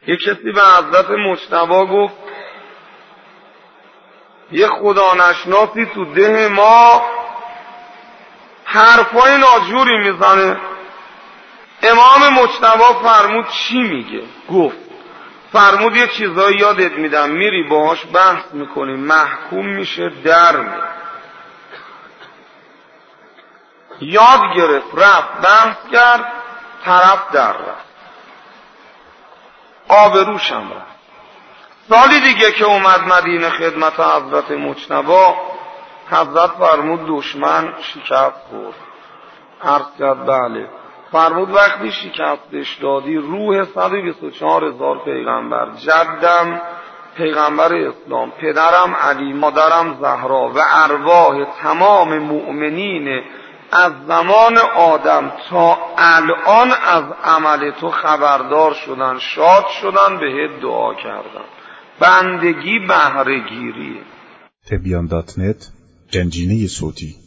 یک کسی به حضرت مجتبی گفت یه خدا نشناسی تو ده ما حرفای ناجوری میزنه. امام مجتبی فرمود چی میگه؟ گفت فرمود یه چیزایی یادت میدم، میری باهاش بحث میکنی، محکوم میشه، در میره. یاد گرفت، رفت بحث کرد، طرف در رفت، آبروشم رفت. سالی دیگه که اومد مدینه خدمت حضرت مجتبی، حضرت فرمود دشمن شکست خورد. عرض کرد بله. فرمود وقتی شکستش دادی روح 124,000 پیغمبر، جدم پیغمبر اسلام، پدرم علی، مادرم زهرا و ارواح تمام مؤمنین از زمان آدم تا الان از عمل تو خبردار شدن، شاد شدن، بهت دعا کردن. بندگی بهره‌گیری. تبیان.net گنجینه صوتی